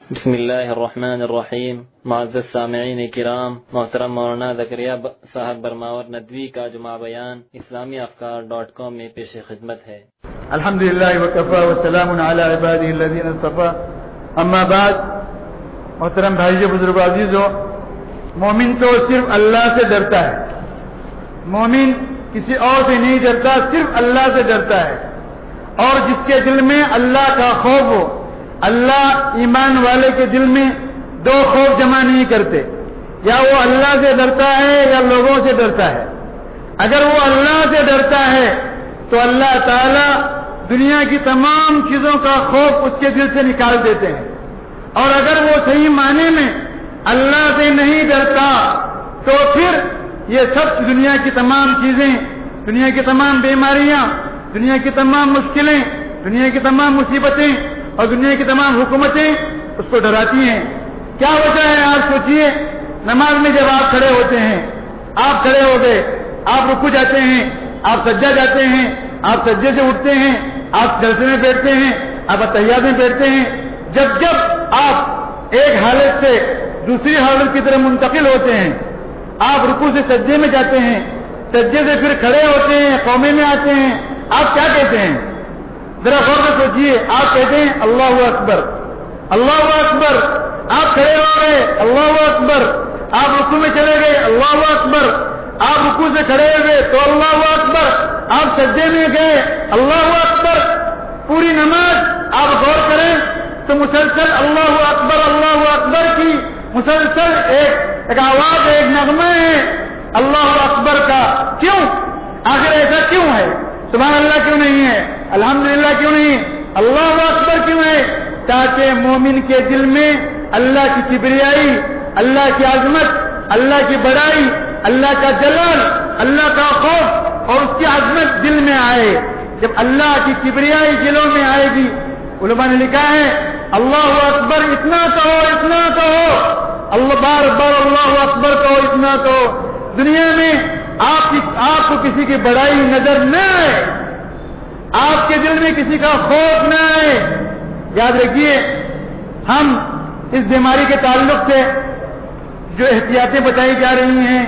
بسم اللہ الرحمن الرحیم. معزز سامعین کرام، محترم مولانا زکریا صاحب برماور ندوی کا جمعہ بیان اسلامی افکار.com میں پیش خدمت ہے. الحمدللہ وکفا وسلام علی عبادہ الذین اصطفی. اما بعد، محترم بھائیو، بزرگوں، عزیزو، مومن تو صرف اللہ سے ڈرتا ہے. مومن کسی اور سے نہیں ڈرتا، صرف اللہ سے ڈرتا ہے. اور جس کے دل میں اللہ کا خوف ہو، اللہ ایمان والے کے دل میں دو خوف جمع نہیں کرتے، یا وہ اللہ سے ڈرتا ہے یا لوگوں سے ڈرتا ہے. اگر وہ اللہ سے ڈرتا ہے تو اللہ تعالی دنیا کی تمام چیزوں کا خوف اس کے دل سے نکال دیتے ہیں. اور اگر وہ صحیح معنی میں اللہ سے نہیں ڈرتا تو پھر یہ سب دنیا کی تمام چیزیں، دنیا کی تمام بیماریاں، دنیا کی تمام مشکلیں، دنیا کی تمام مصیبتیں اور دنیا کی تمام حکومتیں اس کو ڈراتی ہیں. کیا وجہ ہے؟ آپ سوچئے. نماز میں جب آپ کھڑے ہوتے ہیں، آپ کھڑے ہو گئے، آپ رکوع جاتے ہیں، آپ سجدہ جاتے ہیں، آپ سجدے سے اٹھتے ہیں، آپ جلسے میں بیٹھتے ہیں، آپ اتحیات میں بیٹھتے ہیں. جب آپ ایک حالت سے دوسری حالت کی طرف منتقل ہوتے ہیں، آپ رکوع سے سجدے میں جاتے ہیں، سجدے سے پھر کھڑے ہوتے ہیں، قومے میں آتے ہیں، آپ کیا کہتے ہیں؟ ذرا غور سے سوچیے. آپ کہتے ہیں اللہ اکبر، اللہ اکبر. آپ کھڑے ہو گئے، اللہ اکبر. آپ رکوع میں چلے گئے، اللہ اکبر. آپ رکوع سے کھڑے ہو گئے تو اللہ اکبر. آپ سجدے میں گئے، اللہ اکبر. پوری نماز آپ غور کریں تو مسلسل اللہ اکبر کی مسلسل ایک آواز، ایک نغمہ ہے اللہ اکبر کا. کیوں؟ آخر ایسا کیوں ہے؟ سبحان اللہ کیوں نہیں ہے؟ الحمدللہ کیوں نہیں؟ اللہ اکبر کیوں ہے؟ تاکہ مومن کے دل میں اللہ کی کبریائی، اللہ کی عظمت، اللہ کی بڑائی، اللہ کا جلال، اللہ کا خوف اور اس کی عظمت دل میں آئے. جب اللہ کی کبریائی دلوں میں آئے گی، علماء نے لکھا ہے اللہ اکبر اتنا کہو، اتنا کہو، اللہ بار بار اللہ اکبر کہو، اتنا کہو، دنیا میں آپ کو کسی کی بڑائی نظر نہ آئے، آپ کے دل میں کسی کا خوف نہ آئے. یاد رکھیے، ہم اس بیماری کے تعلق سے جو احتیاطیں بتائی جا رہی ہیں،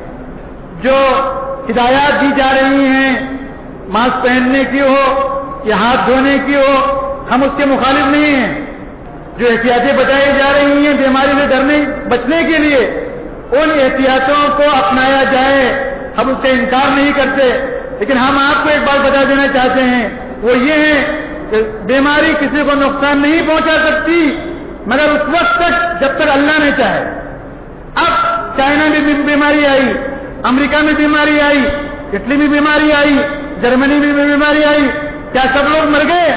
جو ہدایات دی جا رہی ہیں، ماسک پہننے کی ہو یا ہاتھ دھونے کی ہو، ہم اس کے مخالف نہیں ہیں. جو احتیاطیں بتائی جا رہی ہیں بیماری سے بچنے کے لیے، ان احتیاطوں کو اپنایا جائے، ہم اس کا انکار نہیں کرتے. لیکن ہم آپ کو ایک بات بتا دینا چاہتے ہیں، وہ یہ ہے کہ بیماری کسی کو نقصان نہیں پہنچا سکتی مگر اس وقت تک جب تک اللہ نے چاہے. اب چائنا میں بھی بیماری آئی، امریکہ میں بیماری آئی، اٹلی میں بیماری آئی، جرمنی میں بھی بیماری آئی. کیا سب لوگ مر گئے؟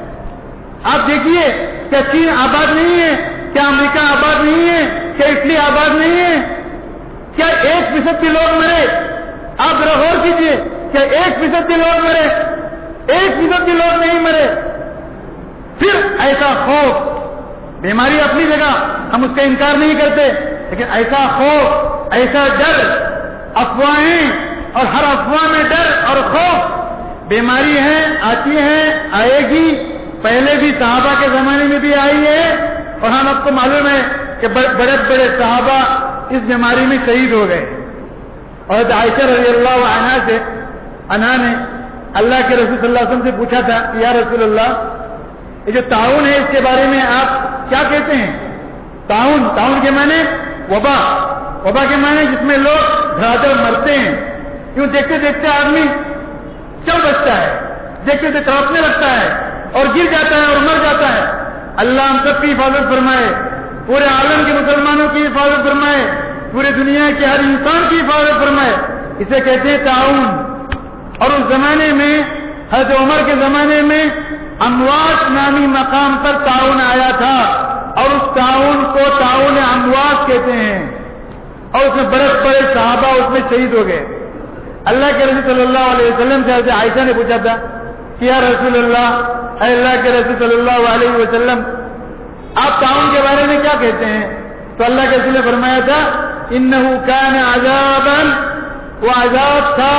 آپ دیکھیے، کیا چین آباد نہیں ہے؟ کیا امریکہ آباد نہیں ہے؟ کیا اٹلی آباد نہیں ہے؟ کیا 1% بھی لوگ مرے؟ آپ ذرا غور کیجیے، کیا 1% بھی لوگ مرے؟ 1% بھی لوگ نہیں مرے. پھر ایسا خوف، بیماری اپنی جگہ، ہم اس کا انکار نہیں کرتے، لیکن ایسا خوف، ایسا ڈر، افواہیں اور ہر افواہ میں ڈر اور خوف. بیماری ہے، آتی ہے، آئے گی. پہلے بھی صحابہ کے زمانے میں بھی آئی ہے، اور ہم آپ کو معلوم ہے کہ بڑے بڑے صحابہ اس بیماری میں شہید ہو گئے. اور عائشہ رضی اللہ عنہا نے اللہ کے رسول صلی اللہ علیہ وسلم سے پوچھا تھا کہ یا رسول اللہ، یہ جو طاعون ہے اس کے بارے میں آپ کیا کہتے ہیں؟ طاعون کے معنی وبا کے معنی جس میں لوگ دھڑادھڑ مرتے ہیں. کیوں؟ دیکھتے دیکھتے آدمی چل بچتا ہے، دیکھتے دیکھتے تڑپنے لگتا ہے اور گر جاتا ہے اور مر جاتا ہے. اللہ ہم سب کی حفاظت فرمائے، پورے عالم کے مسلمانوں کی حفاظت فرمائے، پورے دنیا کے ہر انسان کی حفاظت فرمائے. اسے کہتے ہیں طاعون. اور اس زمانے میں، حضرت عمر کے زمانے میں، امواس نامی مقام پر طاعون آیا تھا، اور اس طاعون کو طاعون امواس کہتے ہیں. اور اس میں بڑے بڑے صحابہ اس میں شہید ہو گئے. اللہ کے رسول صلی اللہ علیہ وسلم سے حضرت عائشہ نے پوچھا تھا کہ یا رسول اللہ، اے اللہ کے رسول صلی اللہ علیہ وسلم، آپ طاعون کے بارے میں کیا کہتے ہیں؟ تو اللہ کے رسول نے فرمایا تھا انہ کان عذابا، وہ عذاب تھا،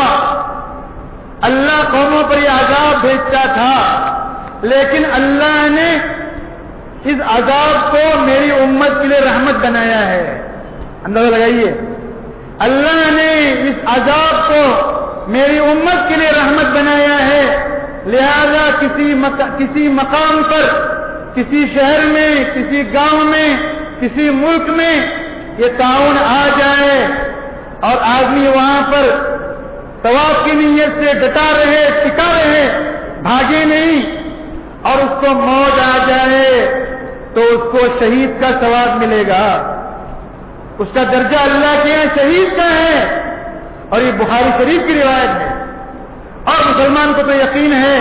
اللہ قوموں پر یہ عذاب بھیجتا تھا، لیکن اللہ نے اس عذاب کو میری امت کے لیے رحمت بنایا ہے. اندازہ لگائیے, اللہ نے اس عذاب کو میری امت کے لیے رحمت بنایا ہے. لہذا کسی مقام پر, کسی شہر میں, کسی گاؤں میں, کسی ملک میں یہ طاعون آ جائے اور آدمی وہاں پر ثواب کی نیت سے ڈٹا رہے, ٹکا رہے, بھاگے نہیں, اور اس کو موت آ جائے تو اس کو شہید کا ثواب ملے گا. اس کا درجہ اللہ کے یہاں شہید کا ہے. اور یہ بخاری شریف کی روایت ہے. اور مسلمان کو تو یقین ہے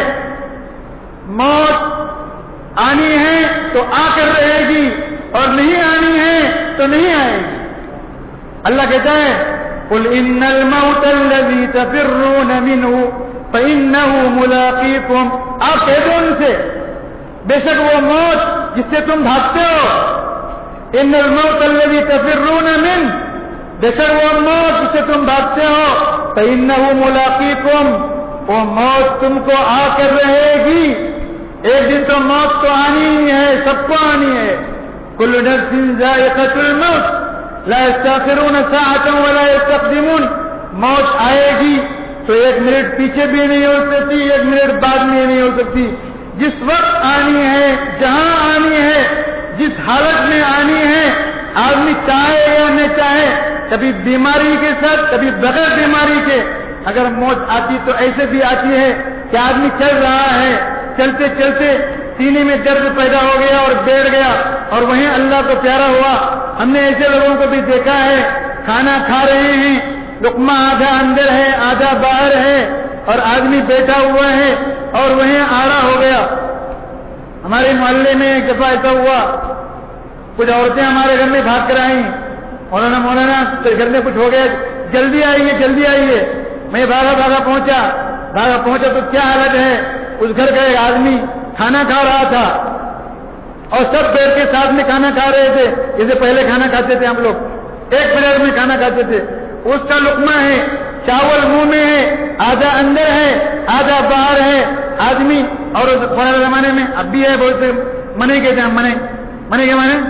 موت آنی ہے تو آ کر رہے گی, اور نہیں آنی ہے تو نہیں آئے گی. اللہ کہتا ہے قل ان الموت الذي تفرون منه فانه ملاقيكم. آپ کہہ دو ان سے بے شک وہ موت جس سے تم بھاگتے ہو, ان الموت الذي تفرون منه, بے شک وہ موت جس سے تم بھاگتے ہو, فانه ملاقيكم, وہ موت تم کو آ کر رہے گی. ایک دن تو موت تو آنی ہی ہے, سب کو آنی ہے. كل نفس ذائقة الموت لا يستأخرون ساعة ولا يستقدمون. موت آئے گی تو ایک منٹ پیچھے بھی نہیں ہو سکتی, ایک منٹ بعد میں نہیں ہو سکتی. جس وقت آنی ہے, جہاں آنی ہے, جس حالت میں آنی ہے, آدمی چاہے یا نہ چاہے, کبھی بیماری کے ساتھ, کبھی بغیر بیماری کے. اگر موت آتی تو ایسے بھی آتی ہے کہ آدمی چل رہا ہے, چلتے چلتے سینے میں درد پیدا ہو گیا اور بیٹھ گیا, اور وہیں اللہ کو پیارا ہوا. ہم نے ایسے لوگوں کو بھی دیکھا ہے, کھانا کھا رہے ہیں, لقمہ آدھا اندر ہے آدھا باہر ہے, اور آدمی بیٹھا ہوا ہے اور وہیں آڑا ہو گیا. ہمارے محلے میں ایک دفعہ ایسا ہوا, کچھ عورتیں ہمارے گھر میں بھاگ کر آئیں, مولانا گھر میں کچھ ہو گیا, جلدی آئیے جلدی آئیے. میں بھاگا پہنچا تو کیا حالت ہے, اس گھر کا ایک آدمی کھانا کھا رہا تھا اور سب بیٹھ کے ساتھ میں کھانا کھا رہے تھے, جیسے پہلے کھانا کھاتے تھے ہم لوگ, ایک پلیٹ میں کھانا کھاتے تھے. اس کا لقمہ ہے, چاول منہ میں ہے, آدھا اندر ہے آدھا باہر ہے. آدمی اور پرانے زمانے میں اب بھی ہے, بہت سے منے کہتے ہیں, منے کے مانے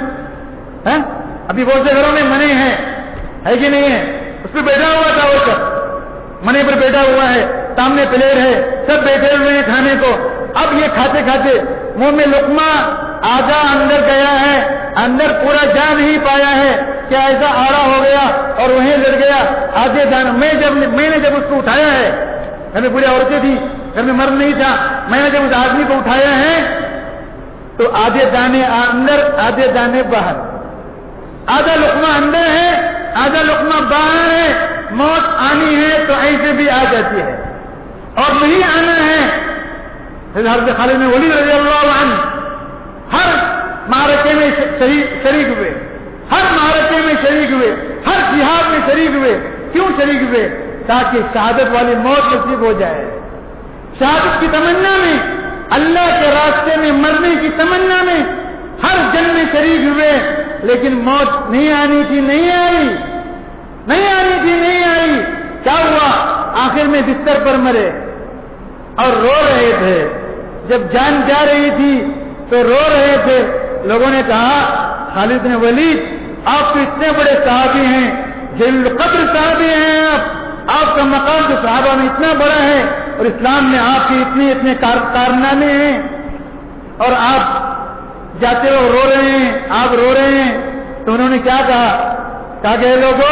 ابھی بہت سے گھروں میں منے ہے کہ نہیں ہے. اس پہ بیٹھا ہوا تھا, وہ سب منے پر بیٹھا ہوا ہے, سامنے پلیٹ ہے, سب بیٹھے ہوئے ہیں کھانے کو. اب یہ کھاتے کھاتے منہ میں لقمہ آدھا اندر گیا ہے, اندر پورا جا نہیں پایا ہے, کیا ایسا آڑا ہو گیا اور وہیں لڑ گیا. آدھے دانے میں نے جب اس کو اٹھایا ہے, گھر میں پوری عورتیں تھی, گھر میں مرد نہیں تھا, میں نے جب اس آدمی کو اٹھایا ہے تو آدھے دانے اندر آدھے دانے باہر, آدھا لقمہ اندر ہے آدھا لقمہ باہر ہے. موت آنی ہے تو ایسے بھی آ جاتی ہے, اور نہیں آنا ہے. حضرت خالد بن ولید رضی اللہ عنہ ہر معرکے میں شریک ہوئے, ہر معرکے میں شریک ہوئے, ہر جہاد میں شریک ہوئے. کیوں شریک ہوئے؟ تاکہ شہادت والی موت نصیب ہو جائے. شہادت کی تمنا میں, اللہ کے راستے میں مرنے کی تمنا میں ہر جنگ میں شریک ہوئے, لیکن موت نہیں آنی تھی, نہیں آئی, نہیں آنی تھی, نہیں آئی. کیا ہوا؟ آخر میں بستر پر مرے اور رو رہے تھے. جب جان جا رہی تھی تو رو رہے تھے. لوگوں نے کہا خالد بن ولید آپ تو اتنے بڑے صحابی ہیں, جلیل القدر صحابی ہیں, آپ کا مقام تو صحابہ میں اتنا بڑا ہے, اور اسلام میں آپ کے اتنے کارنامے ہیں, اور آپ جاتے ہو رو رہے ہیں, آپ رو رہے ہیں. تو انہوں نے کیا کہا کہ لوگوں,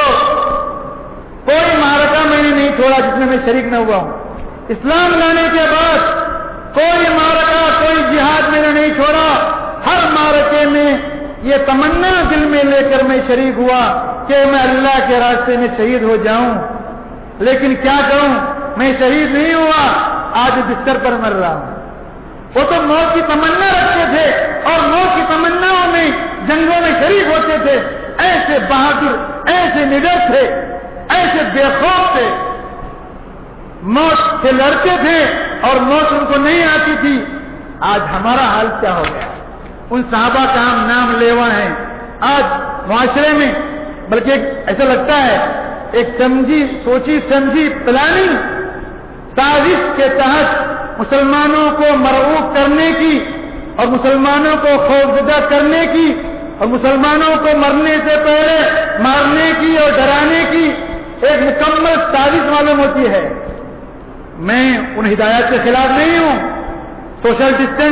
کوئی معرکہ میں نے نہیں چھوڑا جس میں شریک نہ ہوا ہوں. اسلام لانے کے بعد کوئی معرکہ, کوئی جہاد میں نے نہیں چھوڑا. ہر معرکے میں یہ تمنا دل میں لے کر میں شریک ہوا کہ میں اللہ کے راستے میں شہید ہو جاؤں. لیکن کیا کروں, میں شہید نہیں ہوا, آج بستر پر مر رہا ہوں. وہ تو موت کی تمنا رکھتے تھے اور موت کی تمناؤں میں جنگوں میں شریک ہوتے تھے. ایسے بہادر, ایسے نڈر تھے, ایسے بے خوف تھے, موت سے لڑتے تھے اور موت ان کو نہیں آتی تھی. آج ہمارا حال کیا ہو گیا؟ ان صحابہ کا ہم نام لیوا ہیں. آج معاشرے میں بلکہ ایسا لگتا ہے ایک سوچی سمجھی پلاننگ سازش کے تحت مسلمانوں کو مرعوب کرنے کی اور مسلمانوں کو خوفزدہ کرنے کی اور مسلمانوں کو مرنے سے پہلے مارنے کی اور ڈرانے کی ایک مکمل سازش معلوم ہوتی ہے. میں ان ہدایات کے خلاف نہیں ہوں. Social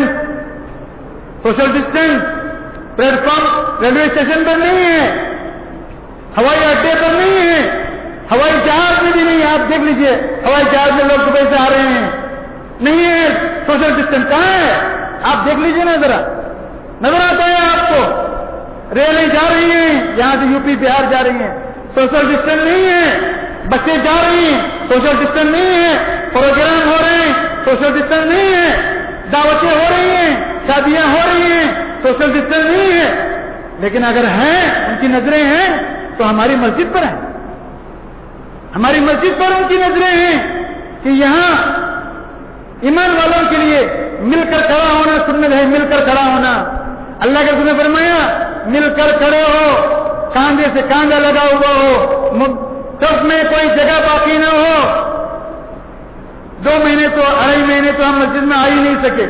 distance platform railway station پر نہیں ہے, ہوائی اڈے پر نہیں ہے, ہوائی جہاز میں بھی نہیں ہے. آپ دیکھ لیجئے ہوائی جہاز میں لوگ دبئی سے آ رہے ہیں, نہیں ہے. سوشل ڈسٹینس کہاں ہے؟ آپ دیکھ لیجئے نا ذرا, نظر آتا ہے آپ کو. ریلیں جا رہی ہیں یہاں سے یو پی بہار جا رہی ہیں, سوشل ڈسٹینس نہیں ہے. بسیں جا رہی ہیں, سوشل ڈسٹینس نہیں ہے. پروگرام ہو رہے ہیں, سوشل ڈسٹینس نہیں ہے. دعوتیں ہو رہی ہیں, شادیاں ہو رہی ہیں, سوشل ڈسٹینس نہیں ہے. لیکن اگر ہیں, ان کی نظریں ہیں تو ہماری مسجد پر ہیں. ہماری مسجد پر ان کی نظریں ہیں کہ یہاں ایمان والوں کے لیے مل کر کھڑا ہونا سنت ہے. مل کر کھڑا ہونا, اللہ کے رسول نے فرمایا مل کر کھڑے ہو, کاندھے سے کاندھا لگا ہوا ہو, سب میں کوئی جگہ باقی نہ ہو. 2 مہینے تو 2.5 مہینے تو ہم مسجد میں آ ہی نہیں سکے.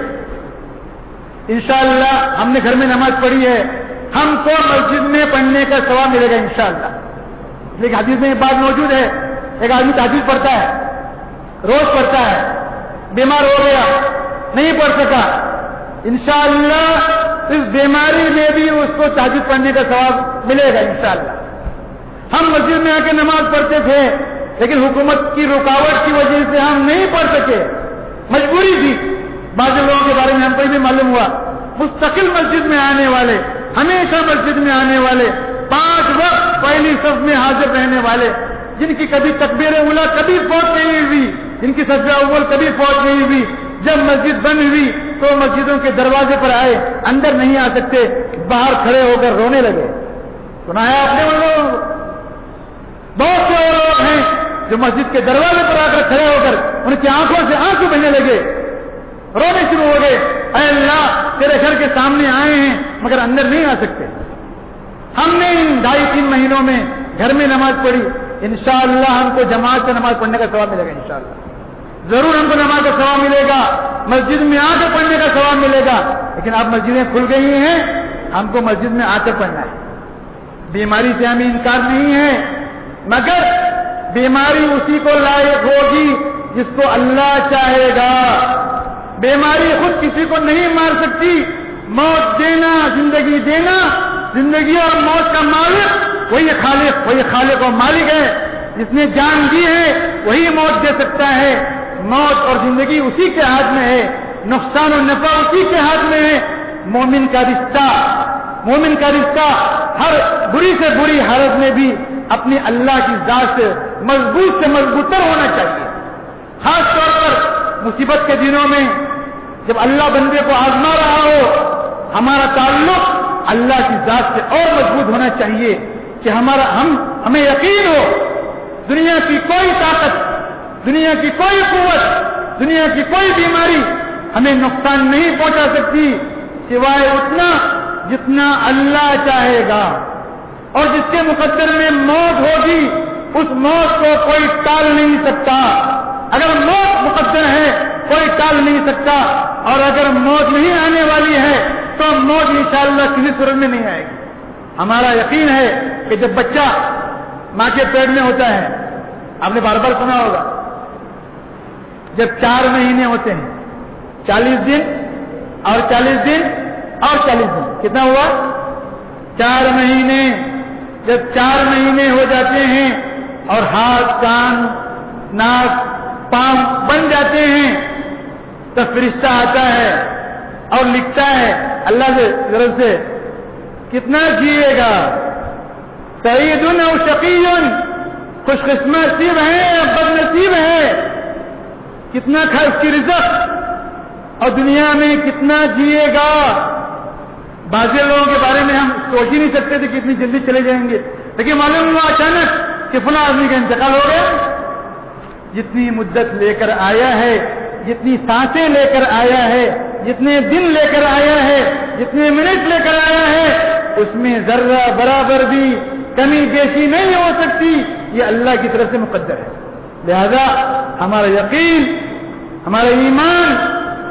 انشاءاللہ ہم نے گھر میں نماز پڑھی ہے, ہم کو مسجد میں پڑھنے کا ثواب ملے گا انشاءاللہ. لیکن حدیث میں یہ بات موجود ہے, ایک آدمی تہجد پڑھتا ہے, روز پڑھتا ہے, بیمار ہو گیا, نہیں پڑھ سکا. انشاءاللہ اس بیماری میں بھی اس کو تہجد پڑھنے کا ثواب ملے گا انشاءاللہ. ہم مسجد میں آ کے نماز پڑھتے تھے, لیکن حکومت کی رکاوٹ کی وجہ سے ہم نہیں پڑھ سکے, مجبوری تھی. بعض لوگوں کے بارے میں ہم کو بھی معلوم ہوا, مستقل مسجد میں آنے والے, ہمیشہ مسجد میں آنے والے, 5 وقت پہلی صف میں حاضر رہنے والے, جن کی کبھی تکبیر اولیٰ کبھی فوت نہیں ہوئی, جن کی سجدہ اول کبھی فوت نہیں ہوئی, جب مسجد بند ہوئی تو مسجدوں کے دروازے پر آئے, اندر نہیں آ سکتے, باہر کھڑے ہو کر رونے لگے. سنا ہے آپ نے ان لوگوں کو؟ بہت سے اور لوگ ہیں جو مسجد کے دروازے پر آ کر کھڑے ہو کر ان کی آنکھوں سے آنسو بہنے لگے, رونے شروع ہو گئے, اے اللہ تیرے گھر کے سامنے آئے ہیں مگر اندر نہیں آ سکتے. ہم نے ان 2.5-3 مہینوں میں گھر میں نماز پڑھی, انشاءاللہ ہم کو جماعت سے نماز پڑھنے کا ثواب ملے گا. انشاءاللہ ضرور ہم کو نماز کا ثواب ملے گا, مسجد میں آ کر پڑھنے کا ثواب ملے گا. لیکن اب مسجدیں کھل گئی ہیں, ہم کو مسجد میں آ کر پڑھنا ہے. بیماری سے ہمیں انکار نہیں ہے, مگر بیماری اسی کو لائق ہوگی جس کو اللہ چاہے گا. بیماری خود کسی کو نہیں مار سکتی. موت دینا, زندگی دینا, زندگی اور موت کا مالک وہی خالق اور مالک ہے. جس نے جان دی ہے وہی موت دے سکتا ہے. موت اور زندگی اسی کے ہاتھ میں ہے, نقصان اور نفع اسی کے ہاتھ میں ہے. مومن کا رشتہ ہر بری سے بری حالت میں بھی اپنی اللہ کی ذات سے مضبوط تر ہونا چاہیے. خاص طور پر مصیبت کے دنوں میں جب اللہ بندے کو آزما رہا ہو, ہمارا تعلق اللہ کی ذات سے اور مضبوط ہونا چاہیے کہ ہمیں یقین ہو دنیا کی کوئی طاقت, دنیا کی کوئی قوت, دنیا کی کوئی بیماری ہمیں نقصان نہیں پہنچا سکتی سوائے اتنا جتنا اللہ چاہے گا. اور جس کے مقدر میں موت ہوگی اس موت کو کوئی ٹال نہیں سکتا. اگر موت مقدر ہے کوئی ٹال نہیں سکتا, اور اگر موت نہیں آنے والی ہے تو موت انشاءاللہ کسی صورت میں نہیں آئے گی. ہمارا یقین ہے کہ جب بچہ ماں کے پیٹ میں ہوتا ہے, آپ نے بار بار سنا ہوگا, جب 4 مہینے ہوتے ہیں, 40 دن اور 40 دن اور 40 دن, کتنا ہوا؟ 4 مہینے. جب 4 مہینے ہو جاتے ہیں اور ہاتھ, کان, ناک, پاؤں بن جاتے ہیں تو فرشتہ آتا ہے اور لکھتا ہے اللہ کی طرف سے کتنا جیے گا, سعید او شقی, خوش قسمت نصیب ہے یا بد نصیب ہے, کتنا کھا اس کی رزق, اور دنیا میں کتنا جیے گا. بعض لوگوں کے بارے میں ہم سوچ ہی نہیں سکتے تھے کہ اتنی جلدی چلے جائیں گے, لیکن معلوم ہوا اچانک کہ فلاں آدمی کا انتقال ہو گیا. جتنی مدت لے کر آیا ہے, جتنی سانسیں لے کر آیا ہے, جتنے دن لے کر آیا ہے, جتنے منٹ لے کر آیا ہے, اس میں ذرہ برابر بھی کمی بیشی نہیں ہو سکتی. یہ اللہ کی طرف سے مقدر ہے. لہذا ہمارا یقین, ہمارا ایمان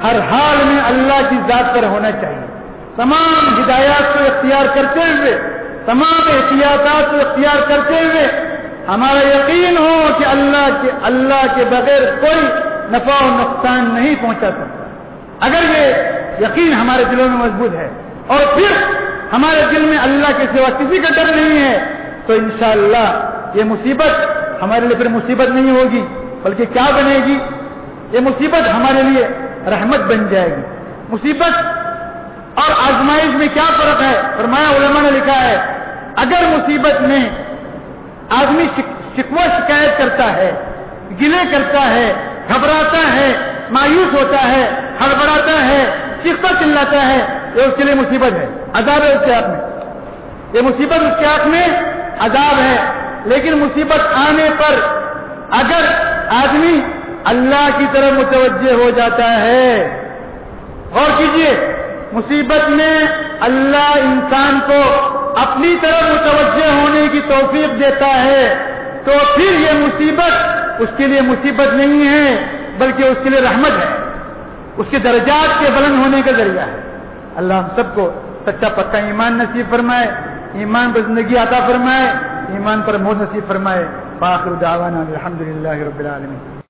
ہر حال میں اللہ کی ذات پر ہونا چاہیے. تمام ہدایات کو اختیار کرتے ہوئے, تمام احتیاطات کو اختیار کرتے ہوئے ہمارا یقین ہو کہ اللہ کے بغیر کوئی نفع و نقصان نہیں پہنچا سکتا. اگر یہ یقین ہمارے دلوں میں مضبوط ہے اور پھر ہمارے دل میں اللہ کے سوا کسی کا ڈر نہیں ہے, تو انشاءاللہ یہ مصیبت ہمارے لیے پھر مصیبت نہیں ہوگی, بلکہ کیا بنے گی؟ یہ مصیبت ہمارے لیے رحمت بن جائے گی. مصیبت اور آزمائش میں کیا فرق ہے؟ فرمایا علماء نے لکھا ہے, اگر مصیبت میں آدمی شکوہ شکایت کرتا ہے, گلے کرتا ہے, گھبراتا ہے, مایوس ہوتا ہے, ہڑبڑاتا ہے, چیختا چلاتا ہے, یہ اس کے لیے مصیبت ہے, عذاب ہے اس کے حق میں. یہ مصیبت اس کے حق میں عذاب ہے. لیکن مصیبت آنے پر اگر آدمی اللہ کی طرف متوجہ ہو جاتا ہے, غور کیجئے, مصیبت میں اللہ انسان کو اپنی طرف متوجہ ہونے کی توفیق دیتا ہے, تو پھر یہ مصیبت اس کے لیے مصیبت نہیں ہے بلکہ اس کے لیے رحمت ہے, اس کے درجات کے بلند ہونے کا ذریعہ ہے. اللہ ہم سب کو سچا پکا ایمان نصیب فرمائے, ایمان پر زندگی عطا فرمائے, ایمان پر موت نصیب فرمائے. فآخر دعوانا الحمدللہ رب العالمین.